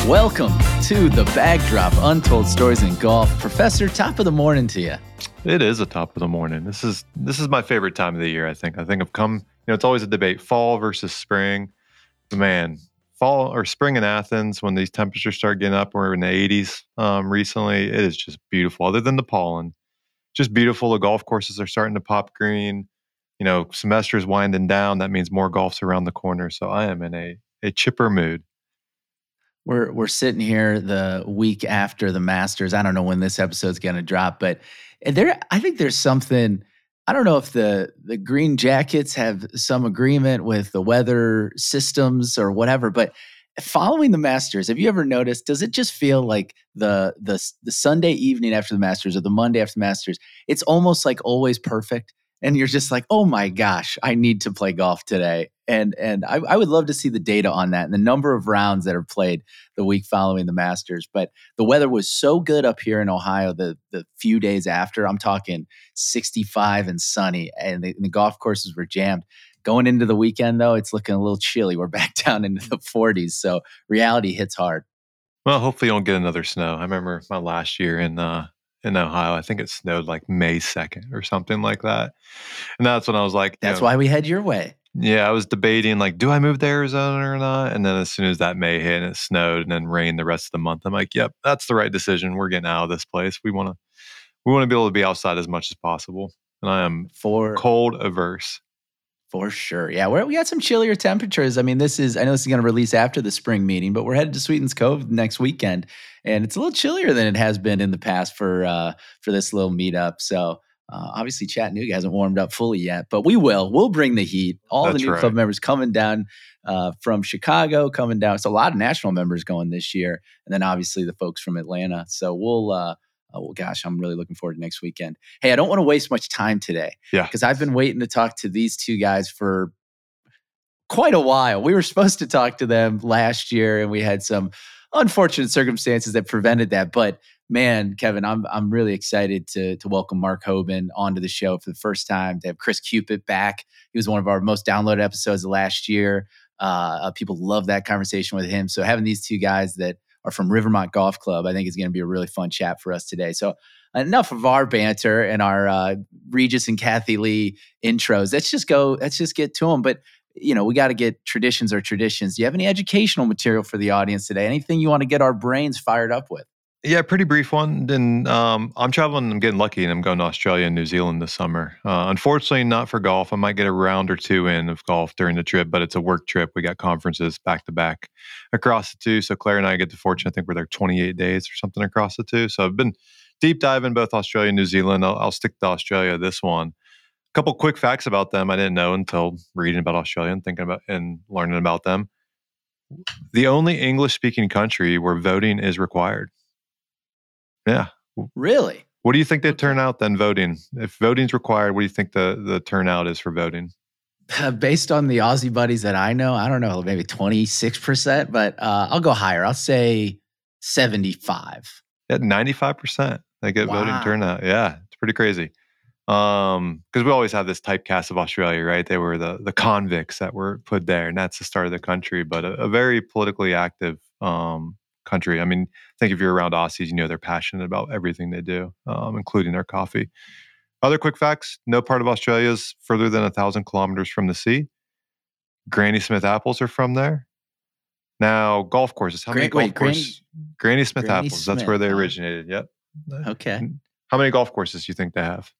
Welcome to The Backdrop, Untold Stories in Golf. Professor, top of the morning to you. It is a top of the morning. This is my favorite time of the year, I think. I've come, it's always a debate, fall versus spring. But man, fall or spring in Athens, when these temperatures start getting up, we're in the 80s recently, it is just beautiful. Other than the pollen, just beautiful. The golf courses are starting to pop green. Semester's winding down. That means more golf's around the corner. So I am in a chipper mood. We're sitting here the week after the Masters. I don't know when this episode's going to drop, but I think there's something. I don't know if the Green Jackets have some agreement with the weather systems or whatever, but following the Masters, have you ever noticed, does it just feel like the Sunday evening after the Masters or the Monday after the Masters, it's almost like always perfect? And you're just like, oh my gosh, I need to play golf today. And I would love to see the data on that and the number of rounds that are played the week following the Masters. But the weather was so good up here in Ohio the few days after. I'm talking 65 and sunny, and the golf courses were jammed. Going into the weekend, though, it's looking a little chilly. We're back down into the 40s, so reality hits hard. Well, hopefully you don't get another snow. I remember my last year in Ohio, I think it snowed like May 2nd or something like that. And that's when I was like, that's why we head your way. Yeah, I was debating, like, do I move to Arizona or not? And then as soon as that May hit and it snowed and then rained the rest of the month, I'm like, yep, that's the right decision. We're getting out of this place. We want to be able to be outside as much as possible. And I am cold averse. For sure. Yeah, we got some chillier temperatures. I mean, I know this is going to release after the spring meeting, but we're headed to Sweetens Cove next weekend. And it's a little chillier than it has been in the past for this little meetup. So obviously Chattanooga hasn't warmed up fully yet, but we will. We'll bring the heat. All the new club members coming down from Chicago, coming down. It's a lot of national members going this year. And then obviously the folks from Atlanta. So we'll gosh, I'm really looking forward to next weekend. Hey, I don't want to waste much time today. Yeah. Because I've been waiting to talk to these two guys for quite a while. We were supposed to talk to them last year, and we had some unfortunate circumstances that prevented that. But man, Kevin, I'm really excited to welcome Mark Hoban onto the show for the first time, to have Chris Cupid back. He was one of our most downloaded episodes of last year. People love that conversation with him. So having these two guys that are from Rivermont Golf Club, I think is going to be a really fun chat for us today. So enough of our banter and our Regis and Kathy Lee intros. Let's just get to them. But, we got to get traditions or traditions. Do you have any educational material for the audience today? Anything you want to get our brains fired up with? Yeah, pretty brief one. Then I'm traveling, I'm getting lucky, and I'm going to Australia and New Zealand this summer. Unfortunately, not for golf. I might get a round or two in of golf during the trip, but it's a work trip. We got conferences back to back across the two. So Claire and I get the fortune, I think we're there 28 days or something across the two. So I've been deep diving both Australia and New Zealand. I'll stick to Australia this one. A couple quick facts about them I didn't know until reading about Australia and thinking about and learning about them. The only English-speaking country where voting is required. Yeah. Really? What do you think they turn out then voting? If voting's required, what do you think the turnout is for voting? Based on the Aussie buddies that I know, I don't know, maybe 26%, but I'll go higher. I'll say 75. At 95%, they get voting turnout. Yeah, it's pretty crazy. Because we always have this typecast of Australia, right? They were the convicts that were put there, and that's the start of the country, but a very politically active country. I mean, I think if you're around Aussies, they're passionate about everything they do, including their coffee. Other quick facts: no part of Australia is further than 1,000 kilometers from the sea. Granny Smith apples are from there. Now, golf courses. How many golf courses? Granny Smith apples. That's where they originated. Yep. Okay. How many golf courses do you think they have?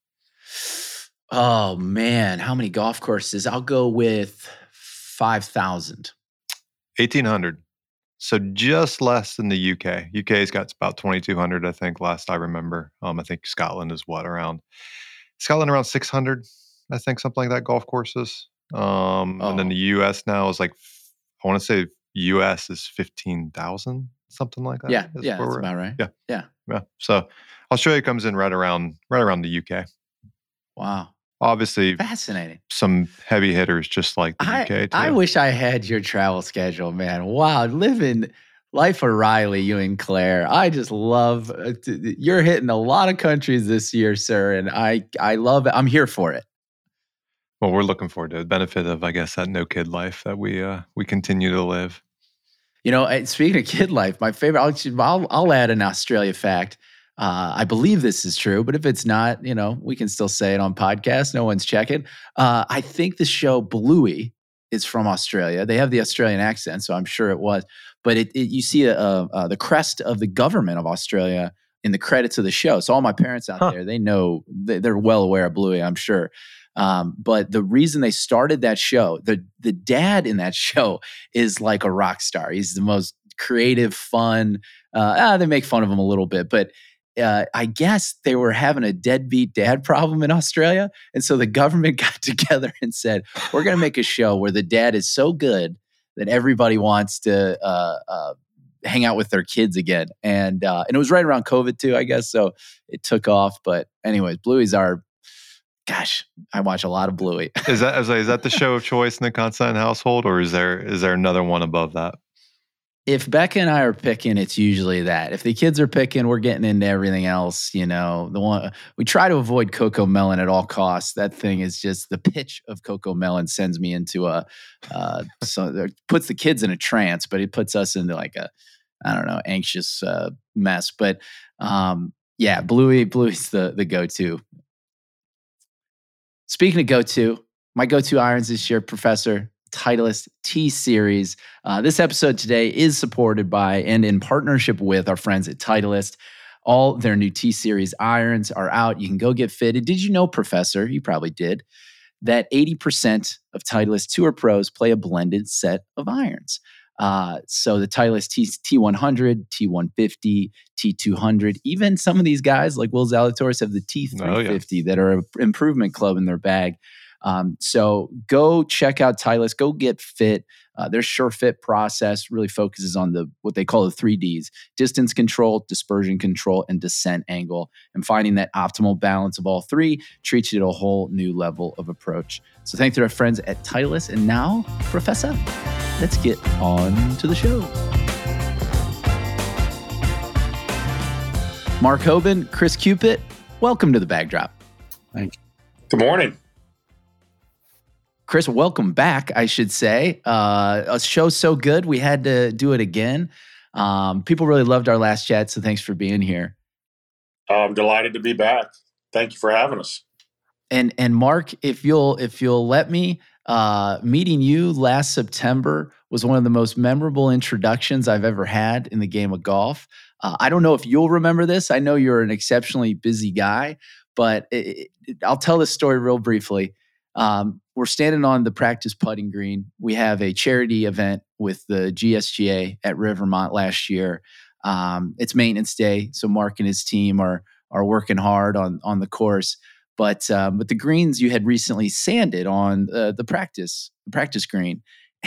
Oh man, how many golf courses? I'll go with 5,000. 1,800. So just less than the UK. UK's got about 2,200, I think, last I remember. I think Scotland is around 600, I think, something like that, golf courses. And then the US now is like, I want to say US is 15,000, something like that. Yeah, that's about right. Yeah. So Australia comes in right around the UK. Wow. Obviously, fascinating. Some heavy hitters just like the UK too. I wish I had your travel schedule, man. Wow, living life of Riley, you and Claire. I just love. You're hitting a lot of countries this year, sir, and I love it. I'm here for it. Well, we're looking forward to the benefit of, I guess, that no kid life that we continue to live. Speaking of kid life, my favorite, I'll add an Australia fact. I believe this is true, but if it's not, we can still say it on podcast. No one's checking. I think the show Bluey is from Australia. They have the Australian accent, so I'm sure it was. But you see the crest of the government of Australia in the credits of the show. So all my parents out there, they know, they're well aware of Bluey, I'm sure. But the reason they started that show, the dad in that show is like a rock star. He's the most creative, fun. They make fun of him a little bit, but I guess they were having a deadbeat dad problem in Australia. And so the government got together and said, we're going to make a show where the dad is so good that everybody wants to hang out with their kids again. And it was right around COVID too, I guess. So it took off. But anyways, Bluey's gosh, I watch a lot of Bluey. Is that the show of choice in the Constantine household, or is there another one above that? If Becca and I are picking, it's usually that. If the kids are picking, we're getting into everything else. The one we try to avoid Coco Melon at all costs. That thing is just the pitch of Coco Melon sends me into it puts the kids in a trance, but it puts us into like anxious mess. But Bluey's the go-to. Speaking of go-to, my go-to irons this year, Professor, Titleist T-Series. This episode today is supported by and in partnership with our friends at Titleist. All their new T-Series irons are out. You can go get fitted. Did you know, Professor, you probably did, that 80% of Titleist Tour pros play a blended set of irons? So the Titleist T100, T150, T200, even some of these guys like Will Zalatoris have the T350 that are an improvement club in their bag. So go check out Titleist, go get fit. Their SureFit process really focuses on what they call the 3Ds: distance control, dispersion control, and descent angle. And finding that optimal balance of all three treats you to a whole new level of approach. So thanks to our friends at Titleist. And now, Professor, let's get on to the show. Mark Hoban, Chris Cupit, welcome to the Bag Drop. Thank you. Good morning. Chris, welcome back, I should say. A show so good, we had to do it again. People really loved our last chat, so thanks for being here. I'm delighted to be back. Thank you for having us. And Mark, if you'll let me, meeting you last September was one of the most memorable introductions I've ever had in the game of golf. I don't know if you'll remember this. I know you're an exceptionally busy guy, but I'll tell this story real briefly. We're standing on the practice putting green. We have a charity event with the GSGA at Rivermont last year. It's maintenance day, so Mark and his team are working hard on the course. But the greens you had recently sanded on the practice green,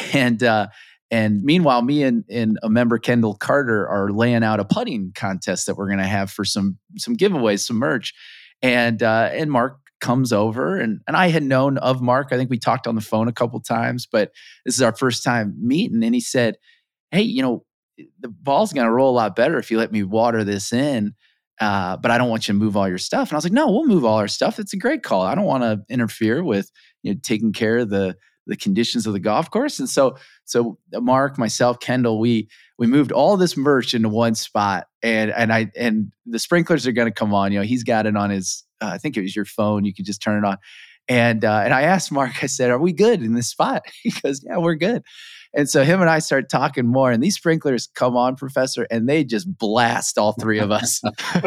and meanwhile, me and a member, Kendall Carter, are laying out a putting contest that we're going to have for some giveaways, some merch, and Mark comes over, and I had known of Mark. I think we talked on the phone a couple times, but this is our first time meeting. And he said, "Hey, the ball's going to roll a lot better if you let me water this in, but I don't want you to move all your stuff." And I was like, "No, we'll move all our stuff. It's a great call. I don't want to interfere with taking care of the conditions of the golf course." And so Mark, myself, Kendall, we moved all this merch into one spot, and the sprinklers are going to come on. He's got it on his. I think it was your phone. You could just turn it on. And I asked Mark, I said, "Are we good in this spot?" He goes, "Yeah, we're good." And so him and I start talking more, and these sprinklers come on, Professor, and they just blast all three of us.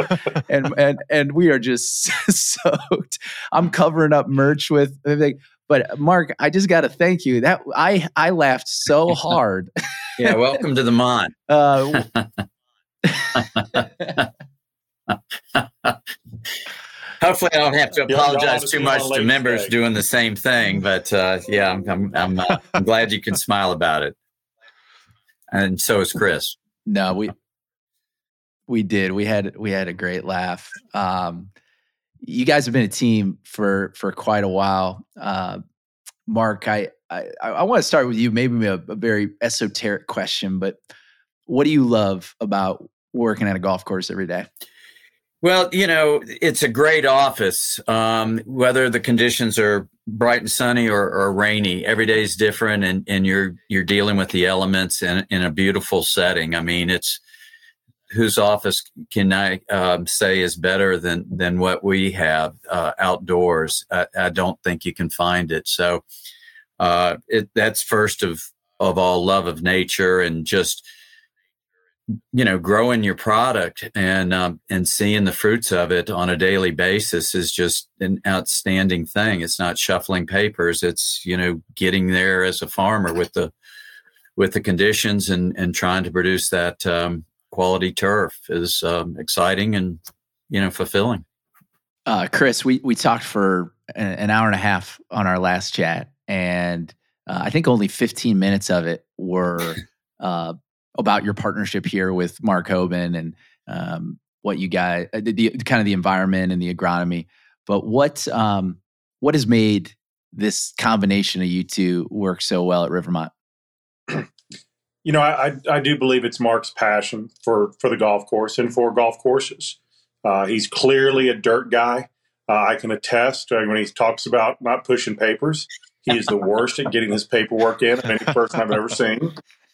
and we are just soaked. I'm covering up merch with everything. But Mark, I just got to thank you. That I laughed so hard. Yeah, welcome to the Mon. Hopefully, I don't have to apologize too much to members doing the same thing. But I'm glad you can smile about it, and so is Chris. No, we did. We had a great laugh. You guys have been a team for quite a while. Mark, I want to start with you. Maybe a very esoteric question, but what do you love about working at a golf course every day? Well, it's a great office, whether the conditions are bright and sunny or rainy. Every day is different, and you're dealing with the elements in a beautiful setting. I mean, it's whose office can I say is better than what we have outdoors? I don't think you can find it. So that's first of all, love of nature, and just growing your product and seeing the fruits of it on a daily basis is just an outstanding thing. It's not shuffling papers. It's, getting there as a farmer with the conditions and trying to produce that quality turf is exciting and, fulfilling. Chris, we talked for an hour and a half on our last chat, and I think only 15 minutes of it were about your partnership here with Mark Hoban and what you guys, the kind of the environment and the agronomy. But what has made this combination of you two work so well at Rivermont? I do believe it's Mark's passion for the golf course and for golf courses. He's clearly a dirt guy. I can attest when he talks about not pushing papers, he is the worst at getting his paperwork in of any person I've ever seen.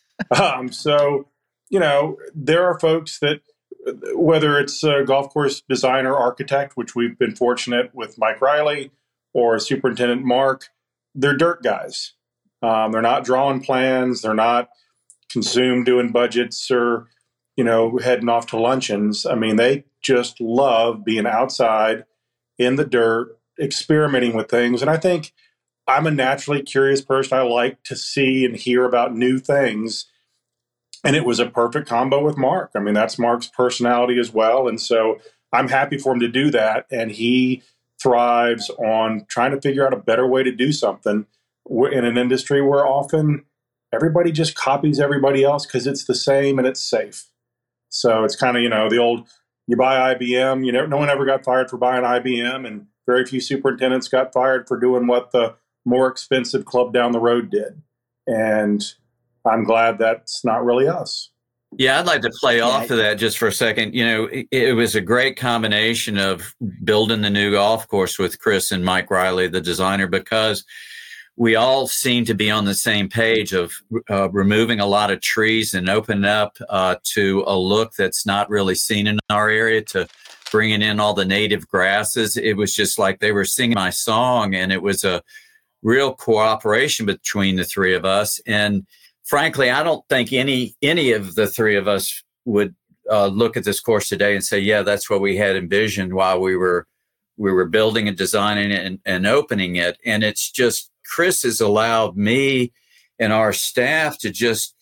So, there are folks that, whether it's a golf course designer, architect, which we've been fortunate with Mike Riley, or Superintendent Mark, they're dirt guys. They're not drawing plans. They're not consumed doing budgets or, heading off to luncheons. I mean, they just love being outside in the dirt, experimenting with things. And I think I'm a naturally curious person. I like to see and hear about new things. And it was a perfect combo with Mark. I mean, that's Mark's personality as well. And so I'm happy for him to do that. And he thrives on trying to figure out a better way to do something in an industry where often everybody just copies everybody else because it's the same and it's safe. So it's kind of, the old, you buy IBM, no one ever got fired for buying IBM, and very few superintendents got fired for doing what the more expensive club down the road did. And I'm glad that's not really us. Yeah, I'd like to play off of that just for a second. It was a great combination of building the new golf course with Chris and Mike Riley, the designer, because we all seem to be on the same page of removing a lot of trees and opening up to a look that's not really seen in our area, to bringing in all the native grasses. It was just like they were singing my song, and it was a real cooperation between the three of us. And frankly, I don't think any of the three of us would look at this course today and say, yeah, that's what we had envisioned while we were building and designing it and opening it. And it's just, Chris has allowed me and our staff to just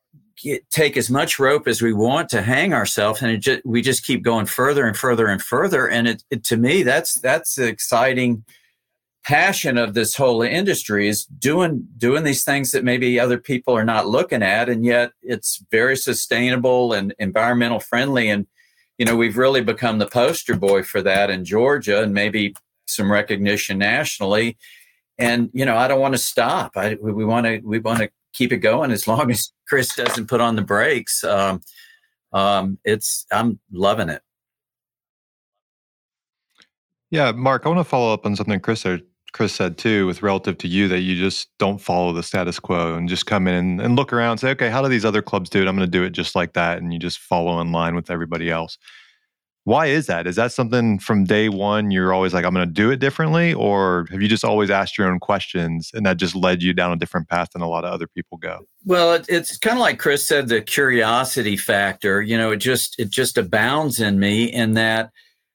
take as much rope as we want to hang ourselves, and we just keep going further and further and further. And it to me, that's the exciting passion of this whole industry, is doing these things that maybe other people are not looking at, and yet it's very sustainable and environmental friendly. And we've really become the poster boy for that in Georgia, and maybe some recognition nationally. And I don't want to stop. We want to keep it going as long as Chris doesn't put on the brakes. I'm loving it. Yeah, Mark, I want to follow up on something Chris said too, with relative to you, that you just don't follow the status quo and just come in and look around and say, okay, how do these other clubs do it? I'm going to do it just like that. And you just follow in line with everybody else. Why is that? Is that something from day one you're always like, I'm going to do it differently? Or have you just always asked your own questions and that just led you down a different path than a lot of other people go? Well, it's kind of like Chris said, the curiosity factor, it just abounds in me, in that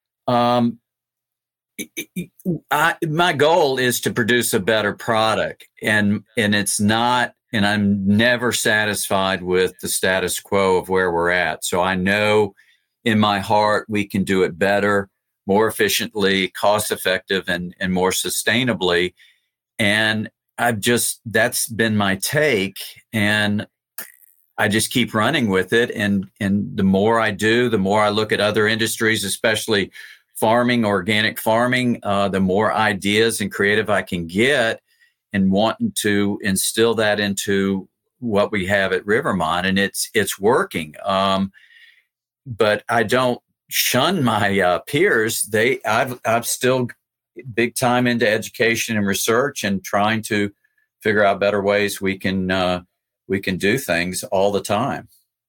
my goal is to produce a better product, and it's not, and I'm never satisfied with the status quo of where we're at. So I know in my heart we can do it better, more efficiently, cost effective, and more sustainably. And that's been my take, and I just keep running with it. And the more I do, the more I look at other industries, especially farming, organic farming, the more ideas and creative I can get, and wanting to instill that into what we have at Rivermont. And it's working. But I don't shun my peers. I've still big time into education and research and trying to figure out better ways we can do things all the time.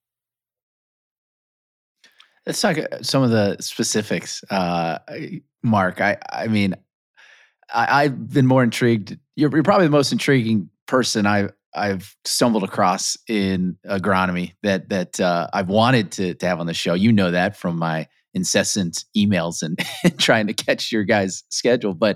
Let's talk some of the specifics, Mark. I mean, I've been more intrigued. You're probably the most intriguing person I've stumbled across in agronomy that I've wanted to have on the show. You know that from my incessant emails and trying to catch your guys' schedule. But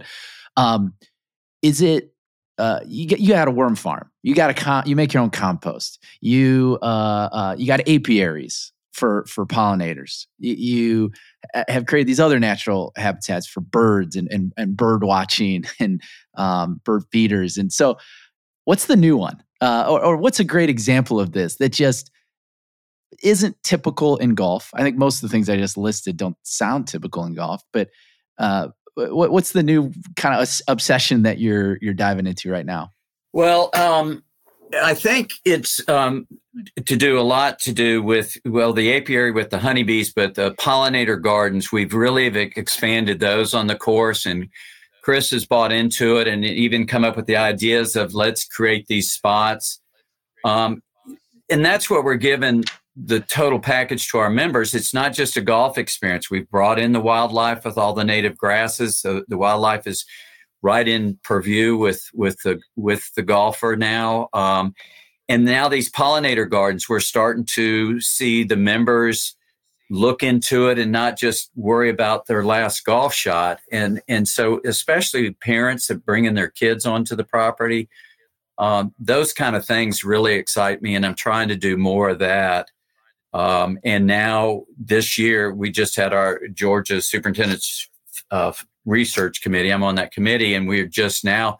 is it you got a worm farm? You got you make your own compost. You got apiaries for pollinators. You have created these other natural habitats for birds and bird watching and bird feeders. And so, what's the new one? Or what's a great example of this that just isn't typical in golf? I think most of the things I just listed don't sound typical in golf, but what's the new kind of obsession that you're diving into right now? Well, I think it's to do with the apiary with the honeybees, but the pollinator gardens, we've really expanded those on the course, and Chris has bought into it and even come up with the ideas of let's create these spots. And that's what we're giving the total package to our members. It's not just a golf experience. We've brought in the wildlife with all the native grasses. So the wildlife is right in purview with the golfer now. And now these pollinator gardens, we're starting to see the members look into it and not just worry about their last golf shot. And so especially parents that bring in their kids onto the property, those kind of things really excite me. And I'm trying to do more of that. And now this year, we just had our Georgia Superintendent's Research Committee. I'm on that committee, and we're just now,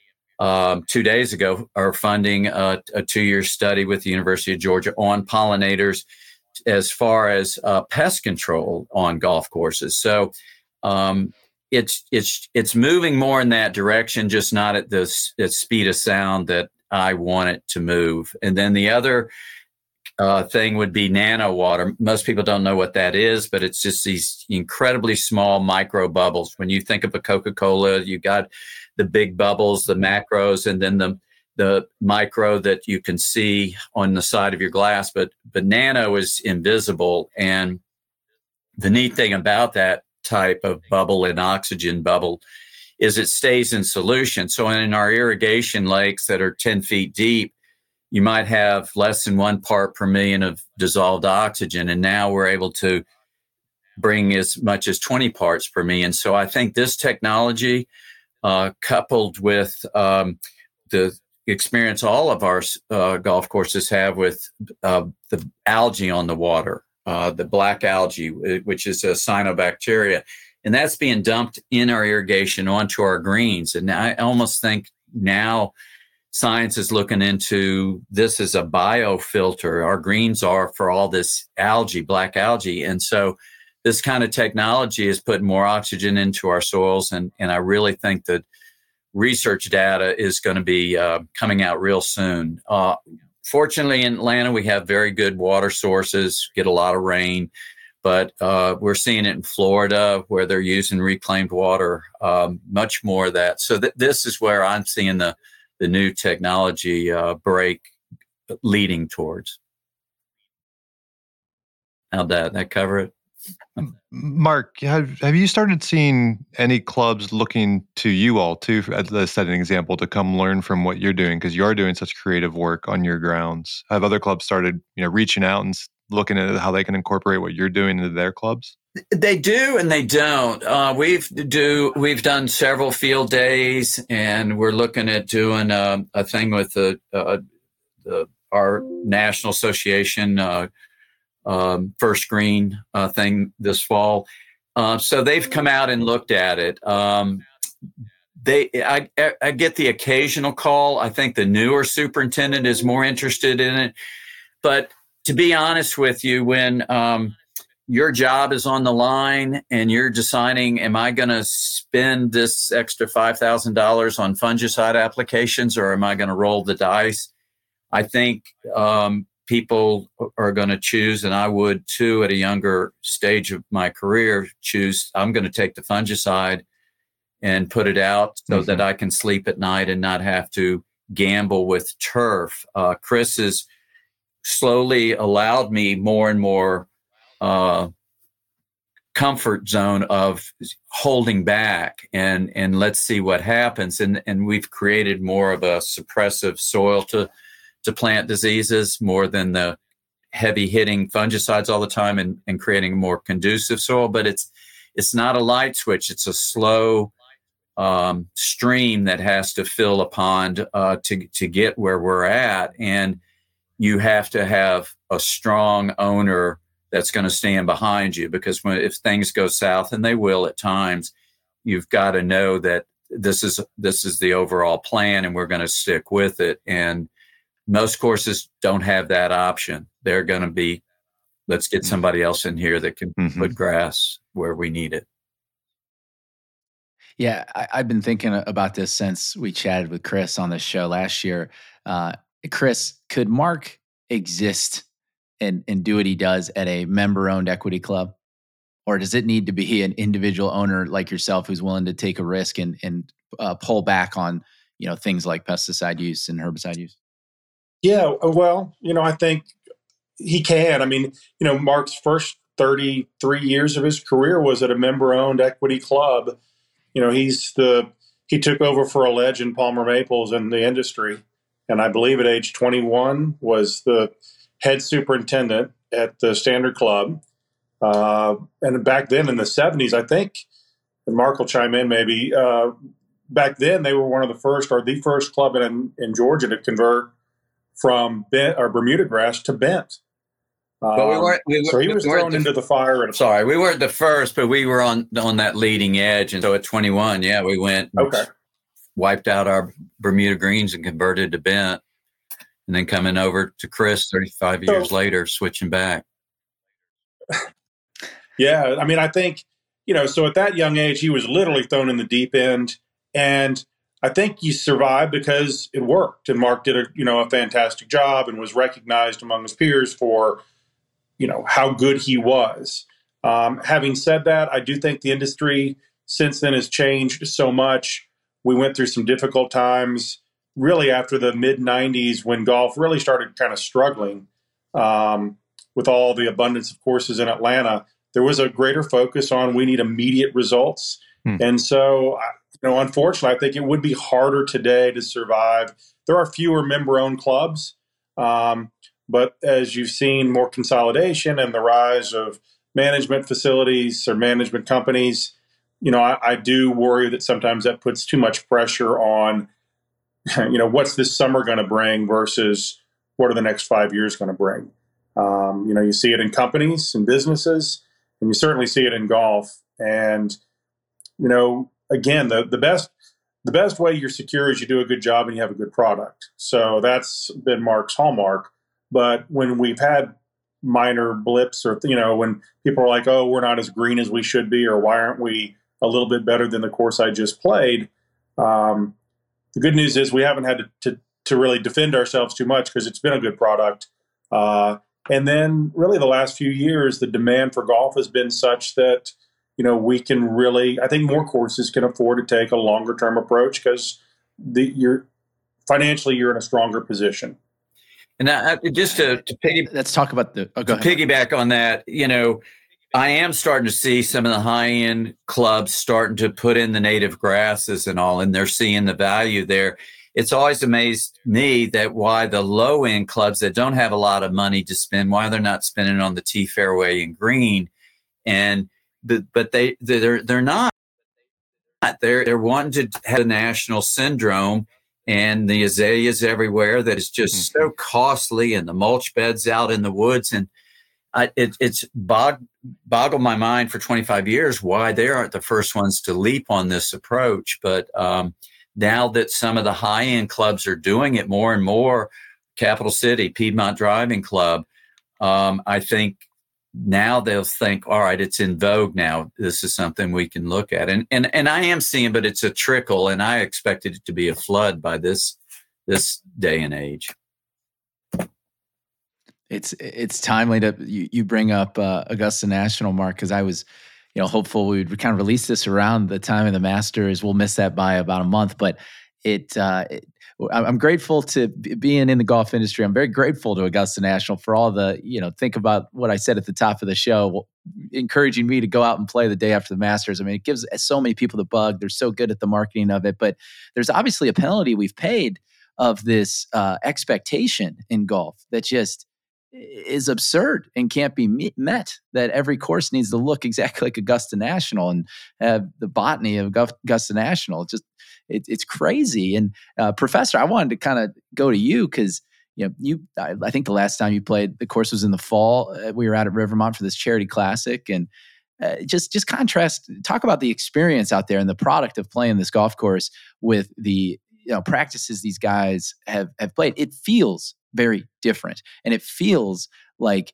2 days ago, are funding a 2-year study with the University of Georgia on pollinators as far as pest control on golf courses. So it's moving more in that direction, just not at the speed of sound that I want it to move. And then the other thing would be nano water. Most people don't know what that is, but it's just these incredibly small micro bubbles. When you think of a Coca-Cola, you got the big bubbles, the macros, and then the micro that you can see on the side of your glass. But nano is invisible. And the neat thing about that type of bubble, an oxygen bubble, is it stays in solution. So in our irrigation lakes that are 10 feet deep, you might have less than 1 part per million of dissolved oxygen. And now we're able to bring as much as 20 parts per million. So I think this technology, coupled with the experience all of our golf courses have with the algae on the water, the black algae, which is a cyanobacteria, and that's being dumped in our irrigation onto our greens. And I almost think now science is looking into this as a biofilter. Our greens are for all this algae, black algae. And so this kind of technology is putting more oxygen into our soils. And I really think that research data is going to be coming out real soon. Fortunately, in Atlanta, we have very good water sources, get a lot of rain, but we're seeing it in Florida where they're using reclaimed water, much more of that. So this is where I'm seeing the new technology break leading towards. How'd that cover it? Mark, have you started seeing any clubs looking to you all too, as an example, to come learn from what you're doing, because you are doing such creative work on your grounds? Have other clubs started, reaching out and looking at how they can incorporate what you're doing into their clubs? They do and they don't. We've done several field days, and we're looking at doing a thing with our National Association First Green thing this fall. So they've come out and looked at it. I get the occasional call. I think the newer superintendent is more interested in it. But to be honest with you, when your job is on the line and you're deciding, am I going to spend this extra $5,000 on fungicide applications, or am I going to roll the dice? I think people are going to choose, and I would too at a younger stage of my career, choose, I'm going to take the fungicide and put it out so that I can sleep at night and not have to gamble with turf. Chris has slowly allowed me more and more comfort zone of holding back and let's see what happens. And we've created more of a suppressive soil to plant diseases more than the heavy hitting fungicides all the time, and creating a more conducive soil. But it's not a light switch. It's a slow stream that has to fill a pond to get where we're at. And you have to have a strong owner that's going to stand behind you, because if things go south, and they will at times, you've got to know that this is the overall plan and we're going to stick with it. And most courses don't have that option. They're going to be, let's get somebody else in here that can put grass where we need it. Yeah, I've been thinking about this since we chatted with Chris on the show last year. Chris, could Mark exist and do what he does at a member-owned equity club? Or does it need to be an individual owner like yourself who's willing to take a risk and pull back on, things like pesticide use and herbicide use? Yeah, well, I think he can. I mean, Mark's first 33 years of his career was at a member-owned equity club. He took over for a legend, Palmer Maples, in the industry, and I believe at age 21 was the head superintendent at the Standard Club. And back then in the 70s, I think, and Mark will chime in maybe, back then they were one of the first, or the first club in Georgia to convert from bent or Bermuda grass to bent. But so he was thrown into the fire. We weren't the first, but we were on that leading edge. And so at 21, we went and wiped out our Bermuda greens and converted to bent. And then coming over to Chris 35 years later, switching back. Yeah, I mean, I think, so at that young age, he was literally thrown in the deep end. And I think he survived because it worked. And Mark did a fantastic job and was recognized among his peers for, how good he was. Having said that, I do think the industry since then has changed so much. We went through some difficult times really after the mid-90s when golf really started kind of struggling with all the abundance of courses in Atlanta. There was a greater focus on we need immediate results. And so, unfortunately, I think it would be harder today to survive. There are fewer member-owned clubs, but as you've seen more consolidation and the rise of management facilities or management companies, I do worry that sometimes that puts too much pressure on, what's this summer going to bring versus what are the next 5 years going to bring. You see it in companies and businesses, and you certainly see it in golf. And, again, the best way you're secure is you do a good job and you have a good product. So that's been Mark's hallmark. But when we've had minor blips or, when people are like, oh, we're not as green as we should be, or why aren't we a little bit better than the course I just played? The good news is we haven't had to really defend ourselves too much because it's been a good product. And then really the last few years, the demand for golf has been such that, we can really, I think more courses can afford to take a longer term approach because financially you're in a stronger position. And just to let's talk about piggyback on that, I am starting to see some of the high-end clubs starting to put in the native grasses and all, and they're seeing the value there. It's always amazed me that why the low-end clubs that don't have a lot of money to spend, why they're not spending on the tee, fairway, and green. But they're not. They're wanting to have a national syndrome, and the azaleas everywhere that is just so costly, and the mulch beds out in the woods, and it's boggled my mind for 25 years why they aren't the first ones to leap on this approach. But now that some of the high-end clubs are doing it more and more, Capital City, Piedmont Driving Club, I think now they'll think, all right, it's in vogue now. This is something we can look at. And I am seeing, but it's a trickle, and I expected it to be a flood by this day and age. It's timely to you bring up Augusta National, Mark, because I was hopeful we would kind of release this around the time of the Masters. We'll miss that by about a month, but I'm grateful to being in the golf industry. I'm very grateful to Augusta National for all the, think about what I said at the top of the show, encouraging me to go out and play the day after the Masters. I mean, it gives so many people the bug. They're so good at the marketing of it, but there's obviously a penalty we've paid of this expectation in golf that just is absurd and can't be met, that every course needs to look exactly like Augusta National and have the botany of Augusta National. It's crazy. And Professor, I wanted to kind of go to you because I think the last time you played the course was in the fall. We were out at Rivermont for this charity classic, and just contrast, talk about the experience out there and the product of playing this golf course with the practices these guys have played. It feels very different, and it feels like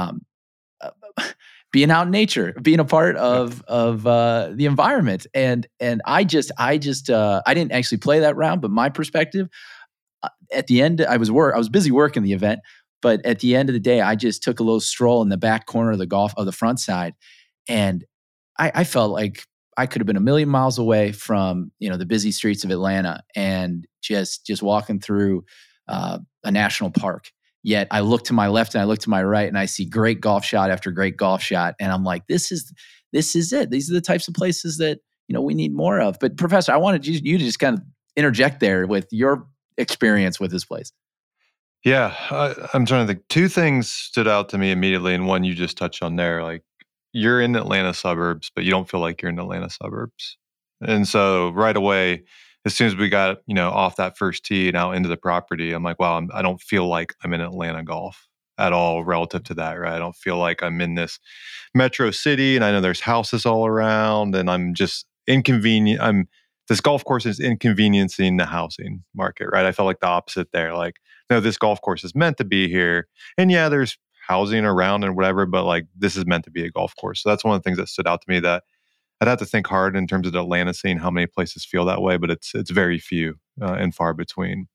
being out in nature, being a part of the environment. And I didn't actually play that round, but my perspective at the end, I was busy working the event, but at the end of the day, I just took a little stroll in the back corner of the front side, and I felt like I could have been a million miles away from the busy streets of Atlanta and just walking through a national park. Yet I look to my left and I look to my right and I see great golf shot after great golf shot, and I'm like, this is it. These are the types of places that we need more of. But Professor, I wanted you to just kind of interject there with your experience with this place. Yeah, I'm trying to think. Two things stood out to me immediately, and one you just touched on there. Like, you're in Atlanta suburbs, but you don't feel like you're in Atlanta suburbs. And so right away, as soon as we got, off that first tee and out into the property, I'm like, wow, I don't feel like I'm in Atlanta golf at all relative to that, right? I don't feel like I'm in this metro city, and I know there's houses all around, and I'm just inconvenient. This golf course is inconveniencing the housing market, right? I felt like the opposite there. Like, no, this golf course is meant to be here. And yeah, there's housing around and whatever, but like, this is meant to be a golf course. So that's one of the things that stood out to me, that I'd have to think hard in terms of the Atlanta scene, how many places feel that way, but it's very few and far between.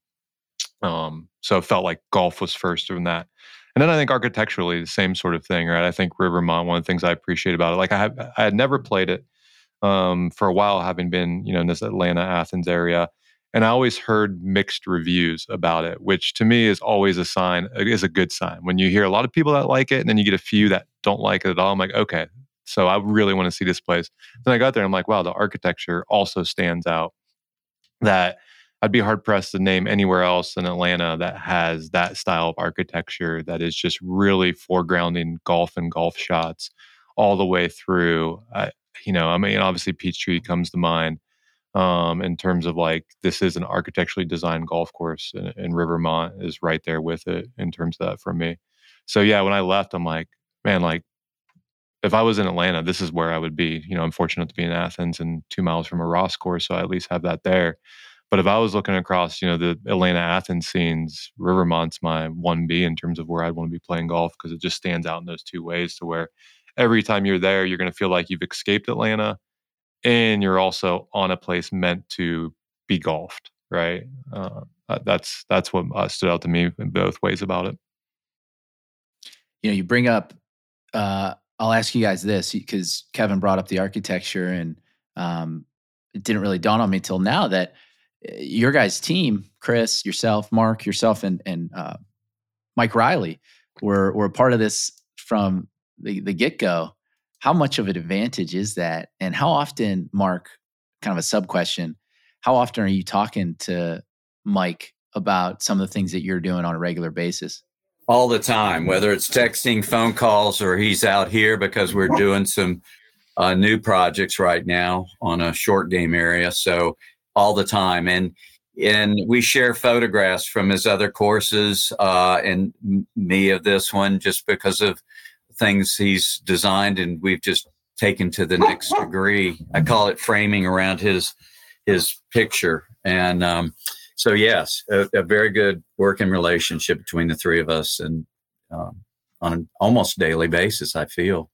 So it felt like golf was first from that. And then I think architecturally, the same sort of thing, right? I think Rivermont, one of the things I appreciate about it, like I had never played it for a while, having been, in this Atlanta, Athens area. And I always heard mixed reviews about it, which to me is always is a good sign. When you hear a lot of people that like it and then you get a few that don't like it at all, I'm like, okay, so I really want to see this place. Then I got there and I'm like, wow, the architecture also stands out, that I'd be hard pressed to name anywhere else in Atlanta that has that style of architecture that is just really foregrounding golf and golf shots all the way through. Obviously Peachtree comes to mind in terms of like, this is an architecturally designed golf course, and Rivermont is right there with it in terms of that for me. So yeah, when I left, I'm like, man, like, if I was in Atlanta, this is where I would be. I'm fortunate to be in Athens and 2 miles from a Ross course, so I at least have that there. But if I was looking across, the Atlanta Athens scenes, Rivermont's my 1B in terms of where I'd want to be playing golf, because it just stands out in those two ways, to where every time you're there, you're going to feel like you've escaped Atlanta, and you're also on a place meant to be golfed, right? That's what stood out to me in both ways about it. You bring up. I'll ask you guys this, because Kevin brought up the architecture, and it didn't really dawn on me till now that your guys' team, Chris, yourself, Mark, and Mike Riley, were a part of this from the get-go. How much of an advantage is that? And how often, Mark, kind of a sub-question, how often are you talking to Mike about some of the things that you're doing on a regular basis? All the time, whether it's texting, phone calls, or he's out here because we're doing some new projects right now on a short game area. So all the time. And we share photographs from his other courses and me of this one, just because of things he's designed and we've just taken to the next degree. I call it framing around his picture. And so, yes, a very good working relationship between the three of us, and on an almost daily basis, I feel.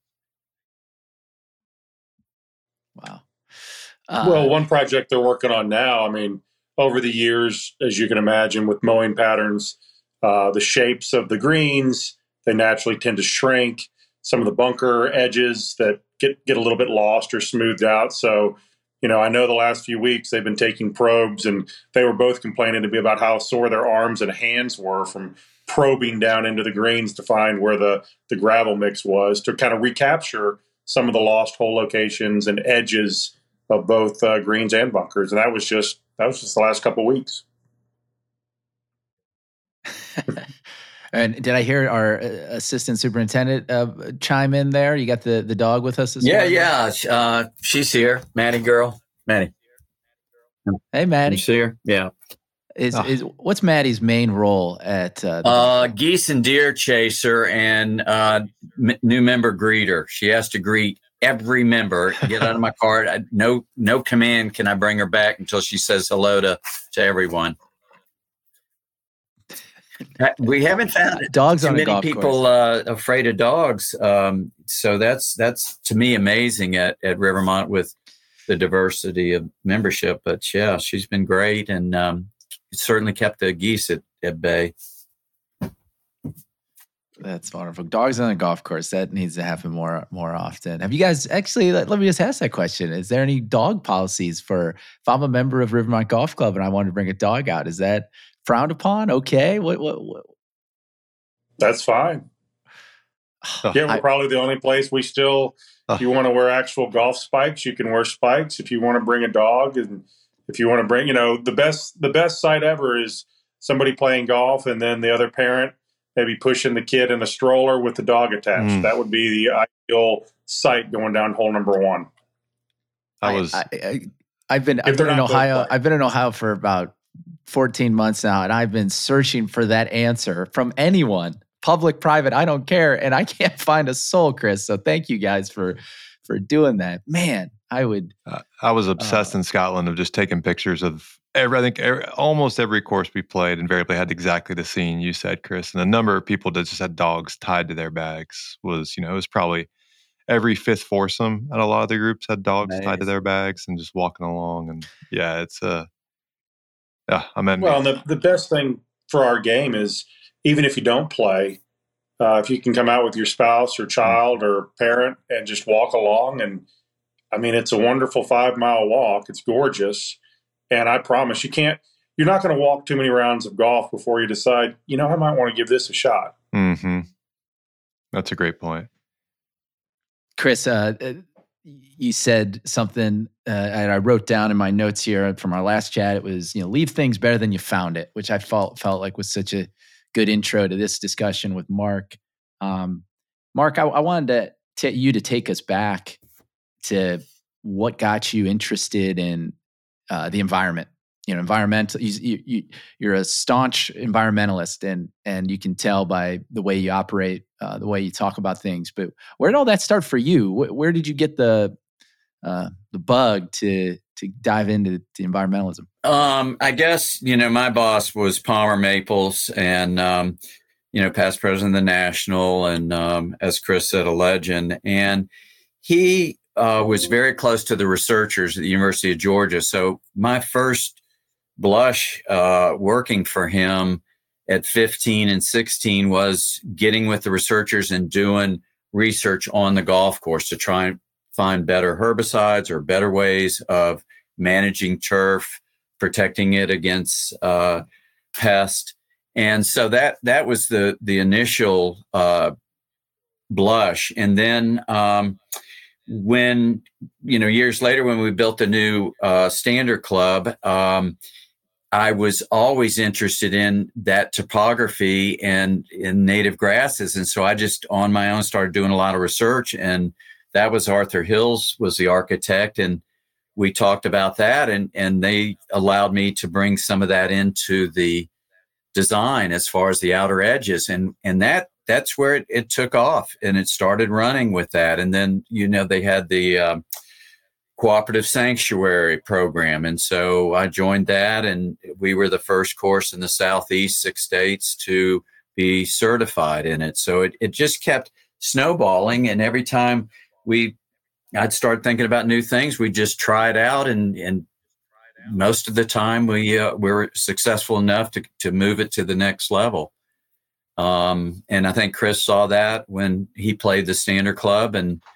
Wow. Well, one project they're working on now, I mean, over the years, as you can imagine, with mowing patterns, the shapes of the greens, they naturally tend to shrink. Some of the bunker edges that get a little bit lost or smoothed out. So, I know the last few weeks they've been taking probes, and they were both complaining to me about how sore their arms and hands were from probing down into the greens to find where the gravel mix was, to kind of recapture some of the lost hole locations and edges of both greens and bunkers. And that was just the last couple of weeks. And did I hear our assistant superintendent chime in there? You got the dog with us this morning? Yeah. She's here. Maddie girl. Maddie. Hey, Maddie. You see her? Yeah. What's Maddie's main role at geese and deer chaser and new member greeter? She has to greet every member. Get out of my car. No command can I bring her back until she says hello to everyone. We haven't found dogs too on many a golf people course. Afraid of dogs. So that's to me amazing at Rivermont with the diversity of membership. But yeah, she's been great and certainly kept the geese at bay. That's wonderful. Dogs on a golf course, that needs to happen more often. Have you guys actually, let me just ask that question. Is there any dog policies for, if I'm a member of Rivermont Golf Club and I want to bring a dog out, is that frowned upon? Okay. What? That's fine. Yeah, we're probably the only place we still, if you want to wear actual golf spikes, you can wear spikes. If you want to bring a dog, and if you want to bring, the best sight ever is somebody playing golf and then the other parent maybe pushing the kid in a stroller with the dog attached. That would be the ideal sight going down hole number one. I've been in Ohio. I've been in Ohio for about 14 months now, and I've been searching for that answer from anyone, public, private, I don't care, and I can't find a soul, Chris. So thank you guys for doing that. Man, I was obsessed in Scotland of just taking pictures of almost every course we played invariably had exactly the scene you said, Chris. And the number of people that just had dogs tied to their bags was, it was probably every fifth foursome at a lot of the groups had dogs tied to their bags and just walking along. And yeah, it's well, the best thing for our game is, even if you don't play, if you can come out with your spouse or child or parent and just walk along. And I mean, it's a wonderful 5-mile walk. It's gorgeous. And I promise you're not going to walk too many rounds of golf before you decide, I might want to give this a shot. Mm-hmm. That's a great point. Chris, you said something, and I wrote down in my notes here from our last chat. It was, leave things better than you found it, which I felt like was such a good intro to this discussion with Mark. Mark, I wanted you to take us back to what got you interested in the environment. Environmental. You're a staunch environmentalist, and you can tell by the way you operate, the way you talk about things. But where did all that start for you? Where did you get the bug to dive into the environmentalism? I guess my boss was Palmer Maples, and past president of the National, and as Chris said, a legend. And he was very close to the researchers at the University of Georgia. So my first blush working for him at 15 and 16 was getting with the researchers and doing research on the golf course to try and find better herbicides or better ways of managing turf, protecting it against pest. And so that was the initial blush. And then when, years later, when we built the new Standard Club, I was always interested in that topography and in native grasses. And so I just on my own started doing a lot of research, and that was Arthur Hills was the architect. And we talked about that, and they allowed me to bring some of that into the design as far as the outer edges. And that's where it took off, and it started running with that. And then, they had the Cooperative Sanctuary program. And so I joined that, and we were the first course in the Southeast 6 states to be certified in it. So it just kept snowballing. And every time I'd start thinking about new things, we just try it out. And most of the time we were successful enough to move it to the next level. And I think Chris saw that when he played the Standard Club, and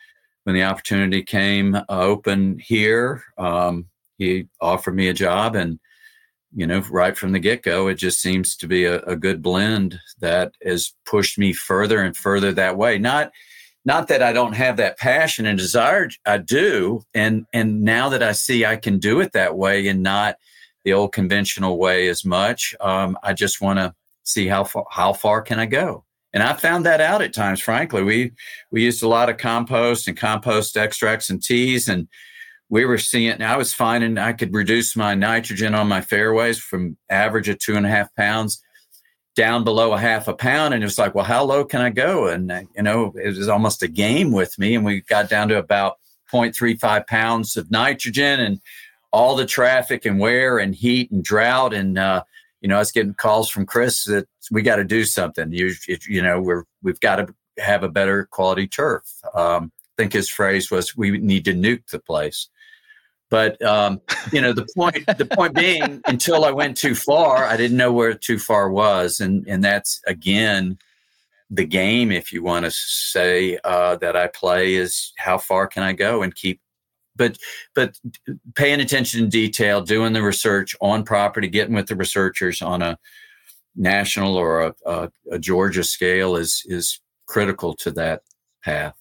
when the opportunity came open here, he offered me a job, and right from the get-go, it just seems to be a good blend that has pushed me further and further that way. Not that I don't have that passion and desire, I do. And now that I see I can do it that way and not the old conventional way as much, I just want to see how far can I go. And I found that out at times, frankly. We used a lot of compost and compost extracts and teas, and we were seeing, and I was finding I could reduce my nitrogen on my fairways from average of 2.5 pounds down below 0.5 pound. And it was like, well, how low can I go? And, it was almost a game with me. And we got down to about 0.35 pounds of nitrogen, and all the traffic and wear and heat and drought. And, I was getting calls from Chris that we got to do something. We've got to have a better quality turf. I think his phrase was, we need to nuke the place. But, the point being, until I went too far, I didn't know where too far was. And that's, again, the game, if you want to say, that I play, is how far can I go and keep, but paying attention to detail, doing the research on property, getting with the researchers on a national or a Georgia scale is critical to that path.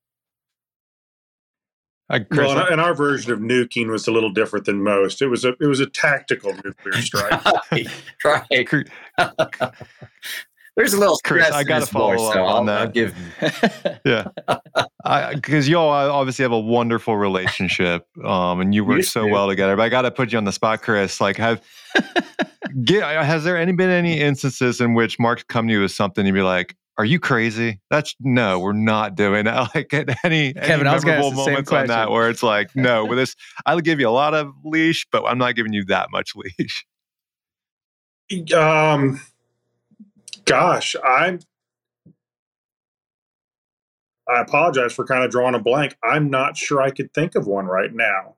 Well, and our version of nuking was a little different than most. It was a tactical nuclear strike. Right. There's a little stress. Chris, I got to follow up on that. I'll give yeah, because y'all obviously have a wonderful relationship, and you work so well together. But I got to put you on the spot, Chris. Like, has there been any instances in which Mark's come to you with something, you'd be like, "Are you crazy? No, we're not doing that." Like, any Kevin, memorable moments on that where it's like, no, with this, I'll give you a lot of leash, but I'm not giving you that much leash. Gosh, I apologize for kind of drawing a blank. I'm not sure I could think of one right now.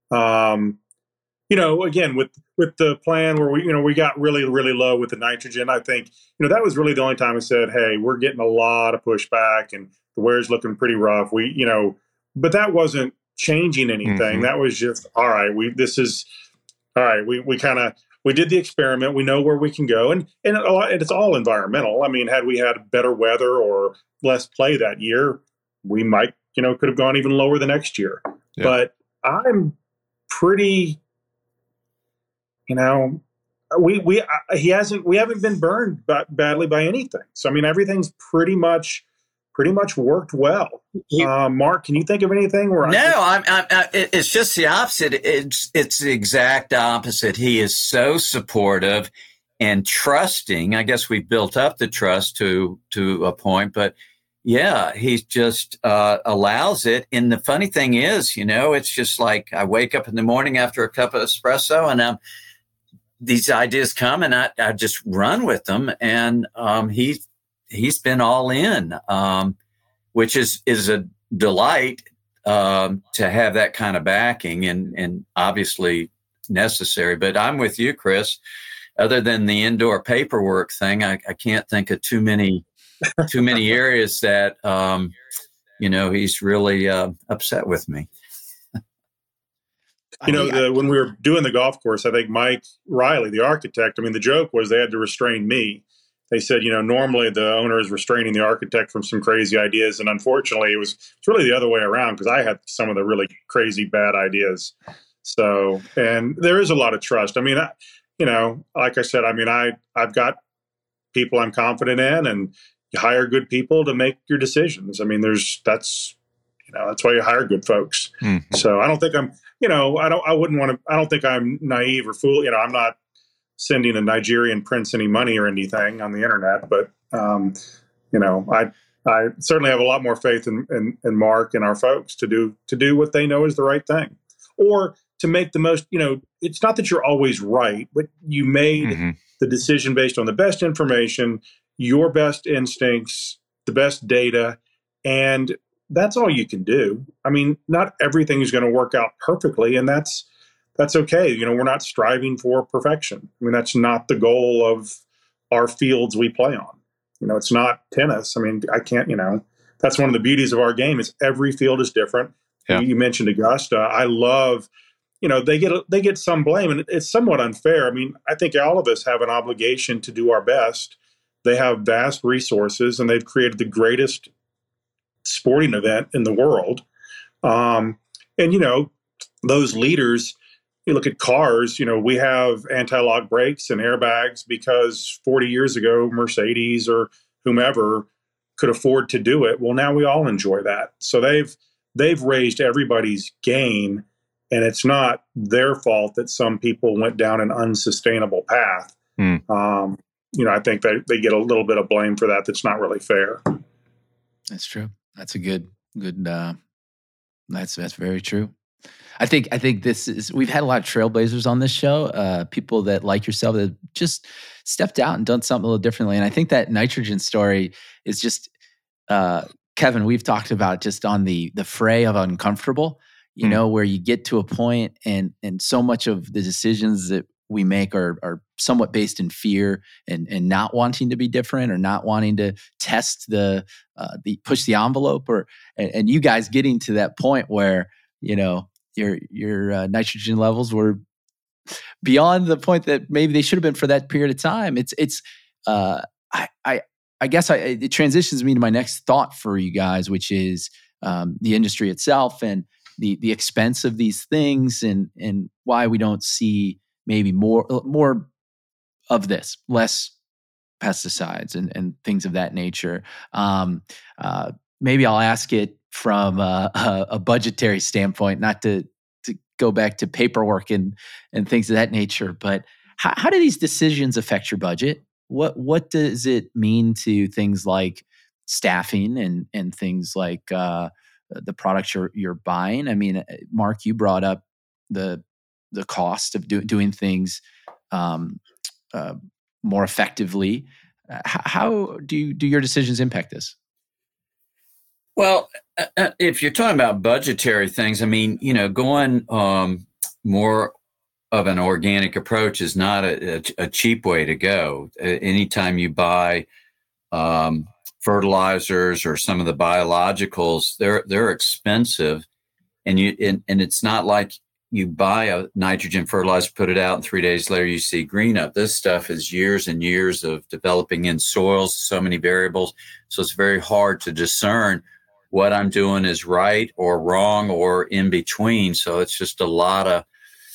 Again, with the plan where we got really, really low with the nitrogen, I think, that was really the only time I said, hey, we're getting a lot of pushback and the wear's looking pretty rough. But that wasn't changing anything. Mm-hmm. That was just, all right, we did the experiment. We know where we can go. And it's all environmental. I mean, had we had better weather or less play that year, we might, could have gone even lower the next year. Yeah. But I'm pretty, we haven't been burned badly by anything. So, I mean, everything's pretty much worked well. Mark, can you think of anything where? It's just the opposite. It's the exact opposite. He is so supportive and trusting. I guess we've built up the trust to a point, but yeah, he just allows it. And the funny thing is, it's just like I wake up in the morning after a cup of espresso, and these ideas come, and I just run with them. And he's been all in, which is a delight to have that kind of backing and obviously necessary. But I'm with you, Chris. Other than the indoor paperwork thing, I can't think of too many areas that he's really upset with me. When we were doing the golf course, I think Mike Riley, the architect, the joke was they had to restrain me. They said, normally the owner is restraining the architect from some crazy ideas. And unfortunately, it's really the other way around, because I had some of the really crazy bad ideas. So, and there is a lot of trust. Like I said, I've got people I'm confident in, and you hire good people to make your decisions. That's why you hire good folks. Mm-hmm. So I don't think I'm, I don't think I'm naive or fool. I'm not sending a Nigerian prince any money or anything on the internet, but I certainly have a lot more faith in Mark and our folks to do what they know is the right thing, or to make the most. It's not that you're always right, but you made mm-hmm. the decision based on the best information, your best instincts, the best data, and that's all you can do. Not everything is going to work out perfectly, and that's okay. We're not striving for perfection. That's not the goal of our fields we play on. It's not tennis. I can't, that's one of the beauties of our game is every field is different. Yeah. You mentioned Augusta. I love, they get some blame, and it's somewhat unfair. I mean, I think all of us have an obligation to do our best. They have vast resources, and they've created the greatest sporting event in the world. And those leaders, you look at cars, we have anti-lock brakes and airbags because 40 years ago, Mercedes or whomever could afford to do it. Well, now we all enjoy that. So they've raised everybody's game, and it's not their fault that some people went down an unsustainable path. I think they get a little bit of blame for that. That's not really fair. That's true. That's a good. That's very true. I think we've had a lot of trailblazers on this show, people that like yourself that just stepped out and done something a little differently. And I think that nitrogen story is just, Kevin, we've talked about just on the fray of uncomfortable, where you get to a point and so much of the decisions that we make are somewhat based in fear and not wanting to be different or not wanting to test the push the envelope and you guys getting to that point where, your nitrogen levels were beyond the point that maybe they should have been for that period of time. I guess it transitions me to my next thought for you guys, which is the industry itself and the expense of these things and why we don't see maybe more of this, less pesticides and things of that nature. Maybe I'll ask it from a budgetary standpoint, not to go back to paperwork and things of that nature. But how do these decisions affect your budget? What does it mean to things like staffing and things like the products you're buying? I mean, Mark, you brought up the cost of doing things more effectively. How do your decisions impact this? Well, if you're talking about budgetary things, I mean, going more of an organic approach is not a cheap way to go. Anytime you buy fertilizers or some of the biologicals, they're expensive, and it's not like you buy a nitrogen fertilizer, put it out, and 3 days later you see green up. This stuff is years and years of developing in soils, so many variables. So it's very hard to discern what I'm doing is right or wrong or in between. So it's just a lot of,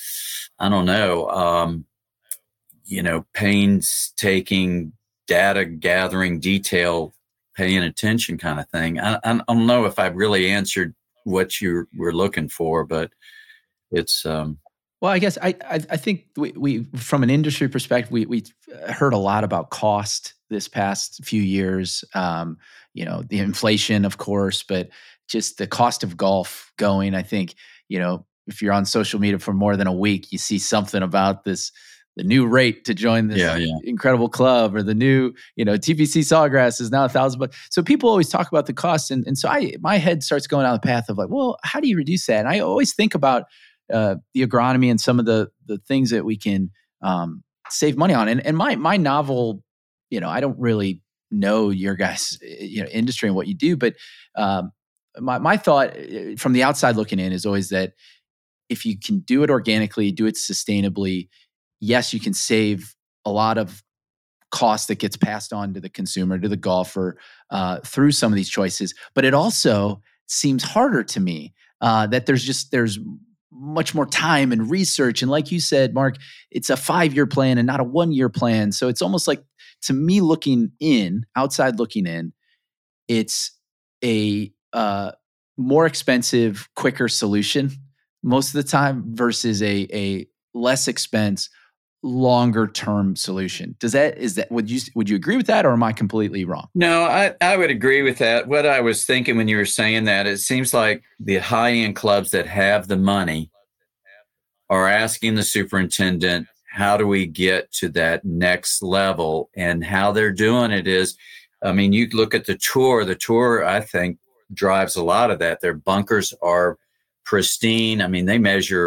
painstaking data gathering, detail, paying attention kind of thing. I don't know if I've really answered what you were looking for, but it's well, I guess I think we from an industry perspective, we heard a lot about cost this past few years. The inflation, of course, but just the cost of golf going. I think if you're on social media for more than a week, you see something about the new rate to join this incredible club, or the new TPC Sawgrass is now $1,000. So people always talk about the cost, and so my head starts going down the path of like, well, how do you reduce that? And I always think about the agronomy and some of the things that we can save money on. And my novel, I don't really know your guys' industry and what you do, but my thought from the outside looking in is always that if you can do it organically, do it sustainably, yes, you can save a lot of cost that gets passed on to the consumer, to the golfer through some of these choices. But it also seems harder to me that there's much more time and research. And like you said, Mark, it's a 5-year plan and not a 1-year plan. So it's almost like, to me, outside looking in, it's a more expensive, quicker solution most of the time versus a less expense, longer term solution. Would you agree with that, or am I completely wrong? No, I would agree with that. What I was thinking when you were saying that, it seems like the high-end clubs that have the money are asking the superintendent, how do we get to that next level? And how they're doing it is, I mean, you look at the tour, I think, drives a lot of that. Their bunkers are pristine. I mean, they measure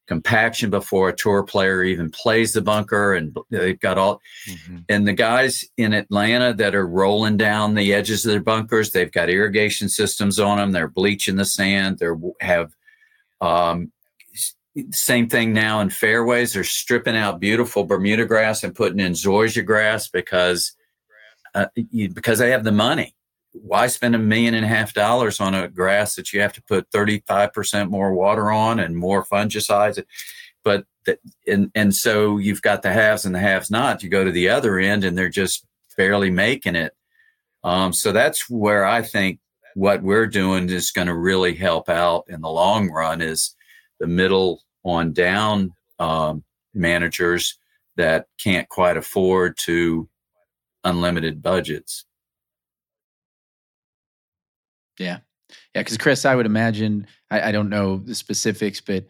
compaction before a tour player even plays the bunker, and they've got all. And the guys in Atlanta that are rolling down the edges of their bunkers, they've got irrigation systems on them. They're bleaching the sand. They have same thing now in fairways. They're stripping out beautiful Bermuda grass and putting in zoysia grass because they have the money. Why spend $1.5 million on a grass that you have to put 35% more water on and more fungicides? But and so you've got the haves and the haves not. You go to the other end and they're just barely making it. So that's where I think what we're doing is going to really help out in the long run is the middle on down managers that can't quite afford to unlimited budgets. Yeah. Because Chris, I would imagine, I don't know the specifics, but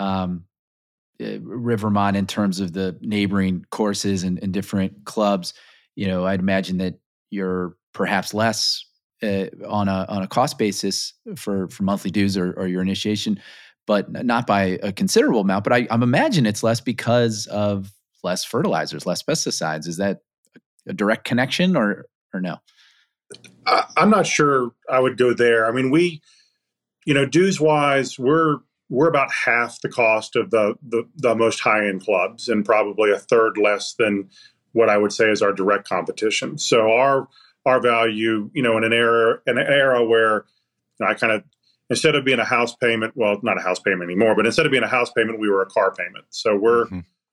Rivermont, in terms of the neighboring courses and different clubs, I'd imagine that you're perhaps less on a cost basis for monthly dues or your initiation, but not by a considerable amount. But I'm imagine it's less because of less fertilizers, less pesticides. Is that a direct connection or no? I'm not sure I would go there. I mean, dues wise, we're about half the cost of the most high end clubs, and probably a third less than what I would say is our direct competition. So our value, in an era where I kind of, instead of being a house payment, well, not a house payment anymore, but instead of being a house payment, we were a car payment. So we're,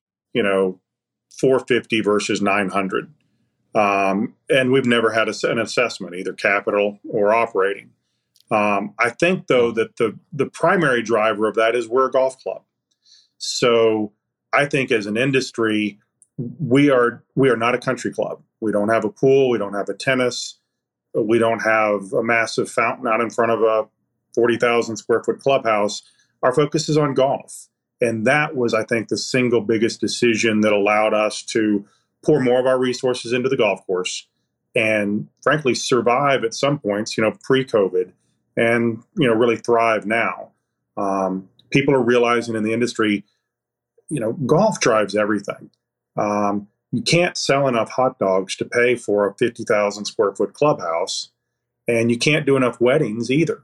$450 versus $900. And we've never had an assessment, either capital or operating. I think, though, that the primary driver of that is we're a golf club. So I think as an industry, we are not a country club. We don't have a pool. We don't have a tennis. We don't have a massive fountain out in front of a 40,000 square foot clubhouse. Our focus is on golf. And that was, I think, the single biggest decision that allowed us to pour more of our resources into the golf course and, frankly, survive at some points, pre-COVID, and, really thrive now. People are realizing in the industry, golf drives everything. You can't sell enough hot dogs to pay for a 50,000 square foot clubhouse, and you can't do enough weddings either.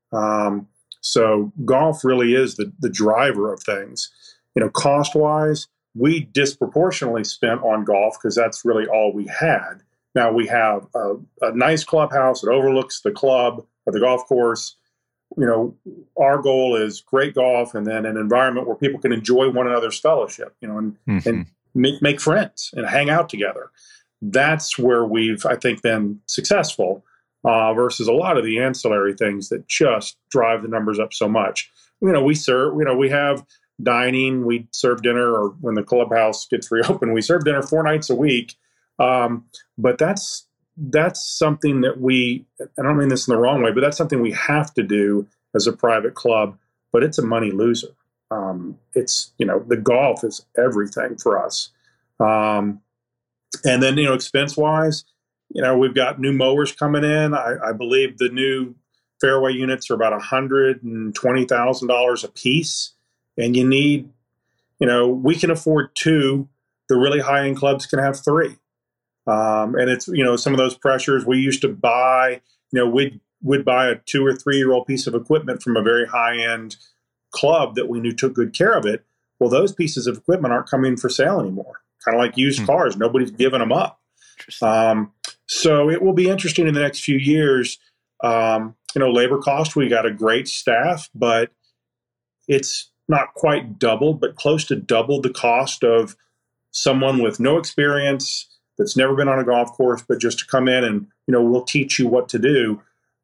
So golf really is the driver of things. Cost-wise, we disproportionately spent on golf because that's really all we had. Now we have a nice clubhouse that overlooks the club or the golf course. Our goal is great golf and then an environment where people can enjoy one another's fellowship, and make friends and hang out together. That's where we've, I think, been successful versus a lot of the ancillary things that just drive the numbers up so much. We have dining, we serve dinner, or when the clubhouse gets reopened, we serve dinner 4 nights a week. But that's something that I don't mean this in the wrong way, but that's something we have to do as a private club, but it's a money loser. The golf is everything for us. And then, expense wise, we've got new mowers coming in. I believe the new fairway units are about $120,000 a piece. And you need, we can afford 2. The really high-end clubs can have 3. And it's, some of those pressures we used to buy, we'd buy a 2 or 3 year old piece of equipment from a very high-end club that we knew took good care of it. Well, those pieces of equipment aren't coming for sale anymore. Kind of like used cars. Nobody's giving them up. So it will be interesting in the next few years. Labor cost, we got a great staff, but it's not quite doubled, but close to double the cost of someone with no experience that's never been on a golf course, but just to come in and, we'll teach you what to do.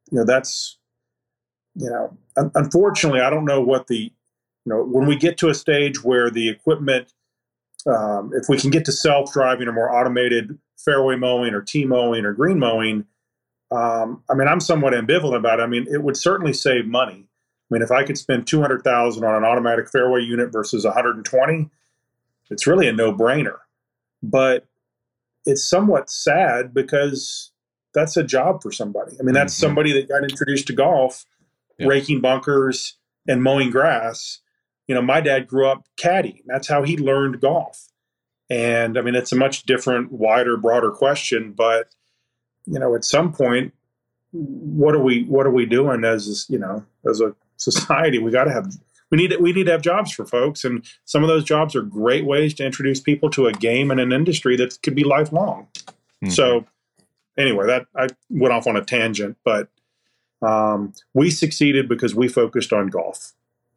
Unfortunately, I don't know what when we get to a stage where the equipment, if we can get to self-driving or more automated fairway mowing or tee mowing or green mowing, I'm somewhat ambivalent about it. It would certainly save money. If I could spend $200,000 on an automatic fairway unit versus $120,000, it's really a no-brainer. But it's somewhat sad because that's a job for somebody. That's somebody that got introduced to golf, raking bunkers and mowing grass. my dad grew up caddying. That's how he learned golf. And I mean, it's a much different, wider, broader question. But, at some point, what are we doing as a society? We need to have jobs for folks. And some of those jobs are great ways to introduce people to a game and an industry that could be lifelong. Mm-hmm. So anyway, that I went off on a tangent, but we succeeded because we focused on golf.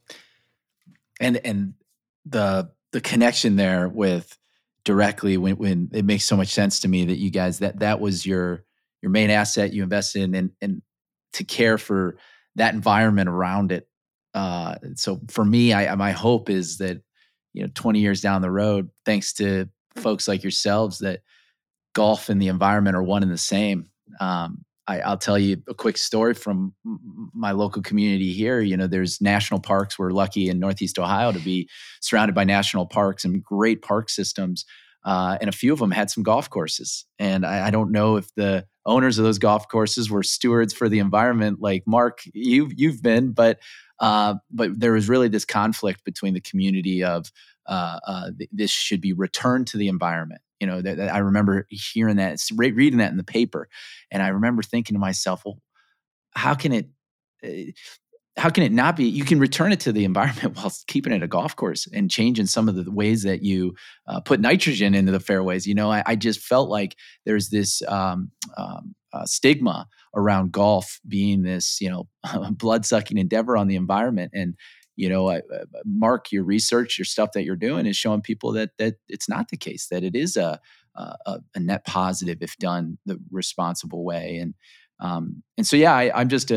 And the connection there with directly when it makes so much sense to me that you guys that was your main asset you invested in, and to care for that environment around it. So for me, my hope is that 20 years down the road, thanks to folks like yourselves, that golf and the environment are one and the same. I'll tell you a quick story from my local community here. There's national parks. We're lucky in Northeast Ohio to be surrounded by national parks and great park systems. And a few of them had some golf courses. And I don't know if the owners of those golf courses were stewards for the environment like Mark, you've been, but there was really this conflict between the community of this should be returned to the environment. I remember hearing that, reading that in the paper. And I remember thinking to myself, well, how can it not be? You can return it to the environment while keeping it a golf course and changing some of the ways that you put nitrogen into the fairways. I just felt like there's this stigma around golf being this, blood-sucking endeavor on the environment. And Mark, your research, your stuff that you're doing is showing people that it's not the case, that it is a net positive if done the responsible way. And so, yeah, I'm just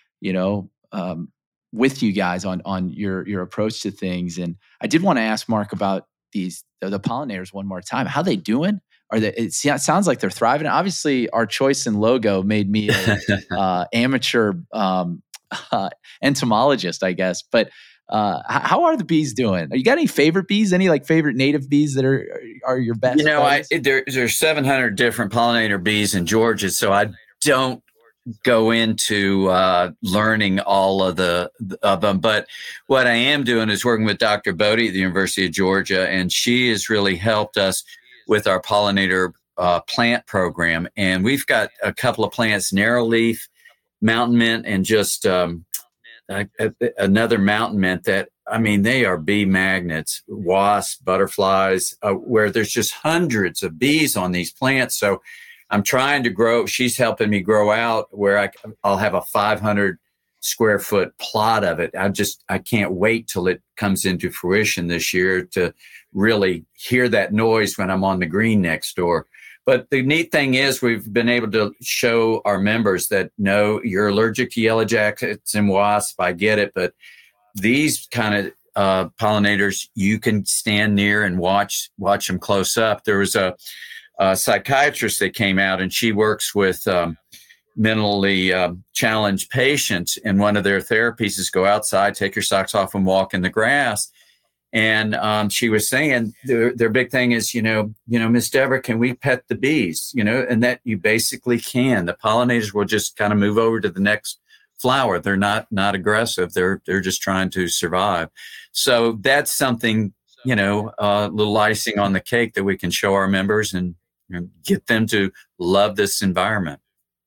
with you guys on your approach to things. And I did want to ask Mark about the pollinators one more time. How they doing? It sounds like they're thriving. Obviously, our choice in logo made me an amateur entomologist, I guess. But how are the bees doing? You got any favorite bees? Any favorite native bees that are your best? There's 700 different pollinator bees in Georgia, so I don't go into learning all of them. But what I am doing is working with Dr. Bodie at the University of Georgia, and she has really helped us with our pollinator plant program. And we've got a couple of plants, narrowleaf, mountain mint, and just another mountain mint that, they are bee magnets, wasps, butterflies, where there's just hundreds of bees on these plants. So I'm trying to grow. She's helping me grow out where I'll have a 500 square foot plot of it. I can't wait till it comes into fruition this year to really hear that noise when I'm on the green next door. But the neat thing is we've been able to show our members that, no, you're allergic to yellow jackets and wasps. I get it. But these kind of pollinators, you can stand near and watch them close up. There was a psychiatrist that came out, and she works with mentally challenged patients. And one of their therapies is go outside, take your socks off, and walk in the grass. And she was saying their big thing is, Miss Deborah, can we pet the bees? And that you basically can. The pollinators will just kind of move over to the next flower. They're not aggressive. They're just trying to survive. So that's something, a little icing on the cake that we can show our members and get them to love this environment.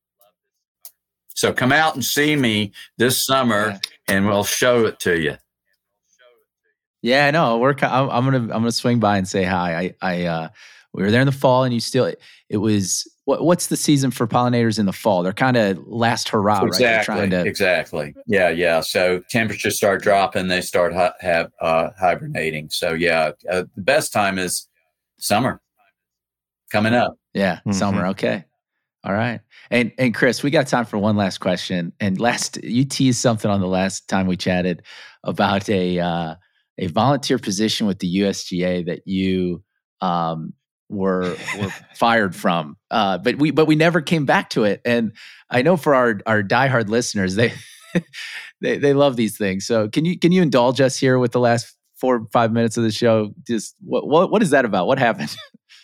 So come out and see me this summer, and we'll show it to you. Yeah, no, I'm gonna swing by and say hi. We were there in the fall, and it was what's the season for pollinators in the fall? They're kind of last hurrah, exactly, right? Exactly. Yeah. So temperatures start dropping, they start hibernating. So the best time is summer coming up. Yeah, summer. Okay. All right. And Chris, we got time for one last question. And you teased something on the last time we chatted about a volunteer position with the USGA that you were fired from, but we never came back to it. And I know for our diehard listeners, they love these things. So can you indulge us here with the last 4 or 5 minutes of the show? Just what is that about? What happened?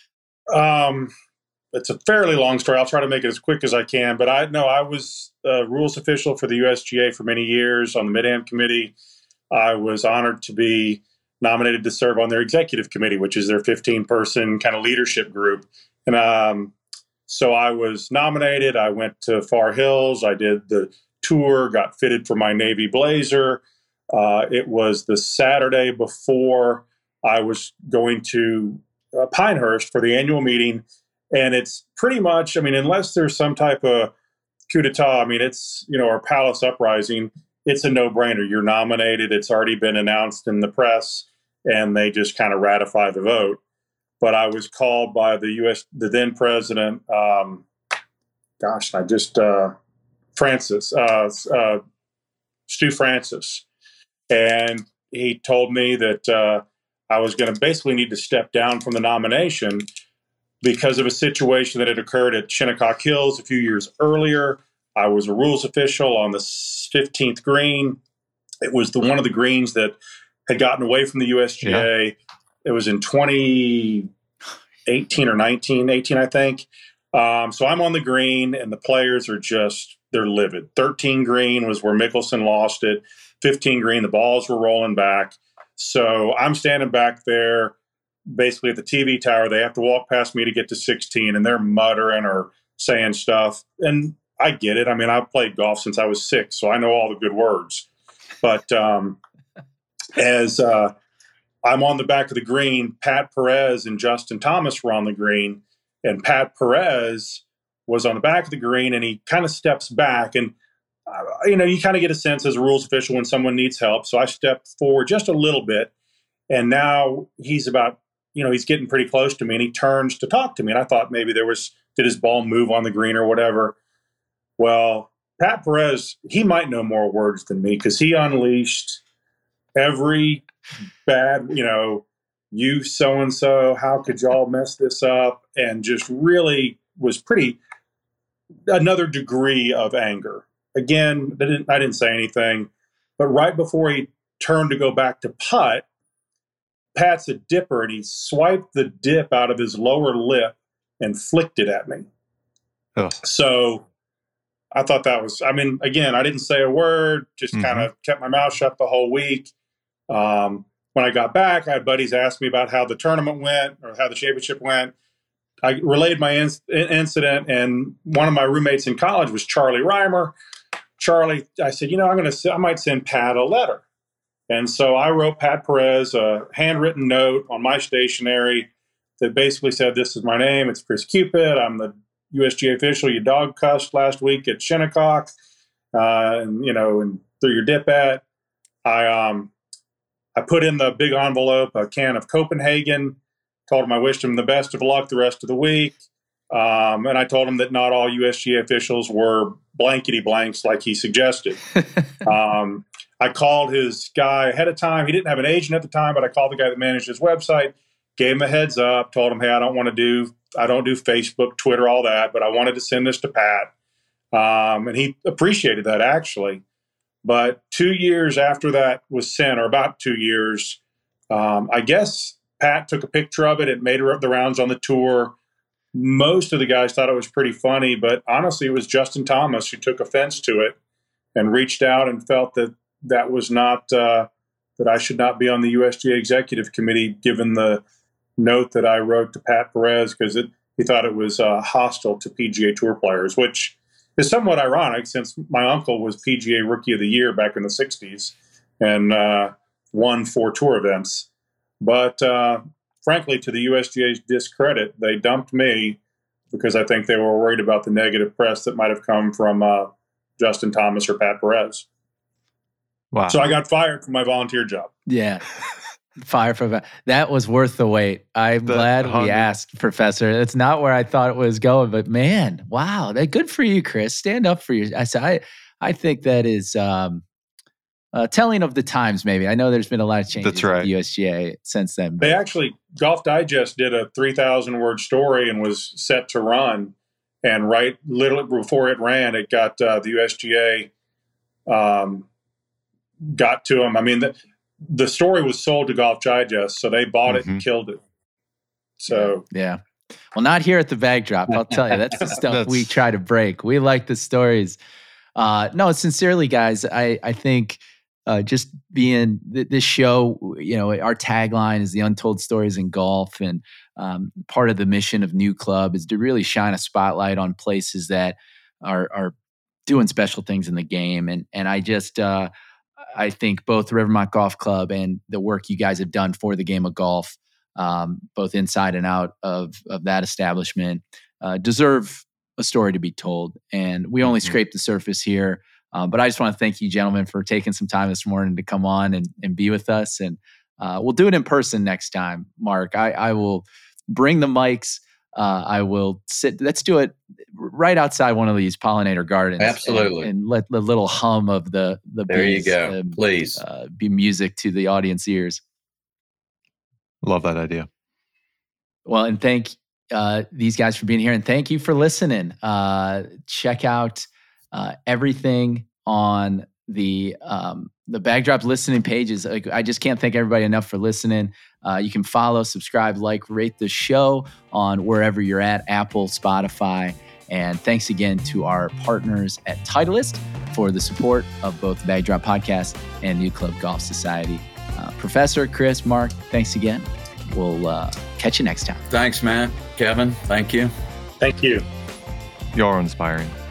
It's a fairly long story. I'll try to make it as quick as I can. But I was a rules official for the USGA for many years on the Mid-Am committee. I was honored to be nominated to serve on their executive committee, which is their 15-person kind of leadership group. And so I was nominated. I went to Far Hills. I did the tour, got fitted for my Navy Blazer. It was the Saturday before I was going to Pinehurst for the annual meeting. And it's pretty much, I mean, unless there's some type of coup d'etat, I mean, it's, or palace uprising, it's a no-brainer. You're nominated. It's already been announced in the press, and they just kind of ratify the vote. But I was called by the then president, Francis, Stu Francis. And he told me that I was going to basically need to step down from the nomination because of a situation that had occurred at Shinnecock Hills a few years earlier. I was a rules official on the 15th green. It was one of the greens that had gotten away from the USGA. Yeah. It was in 2018 or 18, I think. So I'm on the green, and the players are they're livid. 13 green was where Mickelson lost it. 15 green, the balls were rolling back. So I'm standing back there, basically at the TV tower. They have to walk past me to get to 16, and they're muttering or saying stuff. And I get it. I mean, I've played golf since I was 6, so I know all the good words. But as I'm on the back of the green, Pat Perez and Justin Thomas were on the green, and Pat Perez was on the back of the green, and he kind of steps back. And, you kind of get a sense as a rules official when someone needs help. So I stepped forward just a little bit, and now he's about, he's getting pretty close to me, and he turns to talk to me. And I thought maybe did his ball move on the green or whatever? Well, Pat Perez, he might know more words than me because he unleashed every bad, you so-and-so, how could y'all mess this up? And just really was another degree of anger. Again, I didn't say anything, but right before he turned to go back to putt, Pat's a dipper, and he swiped the dip out of his lower lip and flicked it at me. Oh. So I thought that was, again, I didn't say a word, just kind of kept my mouth shut the whole week. When I got back, I had buddies ask me about how the tournament went or how the championship went. I relayed my incident, and one of my roommates in college was Charlie Reimer. Charlie, I said, I might send Pat a letter. And so I wrote Pat Perez a handwritten note on my stationery that basically said, this is my name. It's Chris Cupid. I'm the USGA official you dog cussed last week at Shinnecock, and threw your dip at. I put in the big envelope a can of Copenhagen, told him I wished him the best of luck the rest of the week. And I told him that not all USGA officials were blankety blanks like he suggested. I called his guy ahead of time. He didn't have an agent at the time, but I called the guy that managed his website, gave him a heads up, told him, hey, I don't do Facebook, Twitter, all that, but I wanted to send this to Pat. And he appreciated that, actually. But 2 years after that was sent, or about 2 years, I guess Pat took a picture of it. It made the rounds on the tour. Most of the guys thought it was pretty funny, but honestly, it was Justin Thomas who took offense to it and reached out and felt that was not, that I should not be on the USGA executive committee, given the note that I wrote to Pat Perez, because he thought it was hostile to PGA Tour players, which is somewhat ironic since my uncle was PGA Rookie of the Year back in the 60s and won 4 tour events. But frankly, to the USGA's discredit, they dumped me because I think they were worried about the negative press that might have come from Justin Thomas or Pat Perez. Wow. So I got fired from my volunteer job. Yeah. Fire for that was worth the wait. I'm glad we asked, Professor. That's not where I thought it was going, but man, wow, good for you, Chris. Stand up for you. I think that is telling of the times. Maybe I know there's been a lot of changes. That's right. At the USGA since then. They actually, Golf Digest did a 3,000-word story and was set to run, and right literally before it ran, it got the USGA got to them. I mean, the story was sold to Golf Digest, so they bought it and killed it. So yeah. Well, not here at the Bag Drop. I'll tell you, that's the stuff we try to break. We like the stories. No, sincerely, guys, I think just being this show, our tagline is the untold stories in golf. And part of the mission of New Club is to really shine a spotlight on places that are doing special things in the game. And I just, I think both Rivermont Golf Club and the work you guys have done for the game of golf, both inside and out of that establishment, deserve a story to be told. And we only scraped the surface here. But I just want to thank you, gentlemen, for taking some time this morning to come on and be with us. And we'll do it in person next time, Mark. I will bring the mics. I will sit. Let's do it right outside one of these pollinator gardens. Absolutely. And let the little hum of the there bees, you go. Please be music to the audience ears. Love that idea. Well, and thank these guys for being here, and thank you for listening. Check out everything on the Bagdrop listening pages. I just can't thank everybody enough for listening. You can follow, subscribe, like, rate the show on wherever you're at, Apple, Spotify. And thanks again to our partners at Titleist for the support of both the Bagdrop Podcast and New Club Golf Society. Professor, Chris, Mark, thanks again. We'll catch you next time. Thanks, Matt. Kevin, thank you. Thank you. You're inspiring.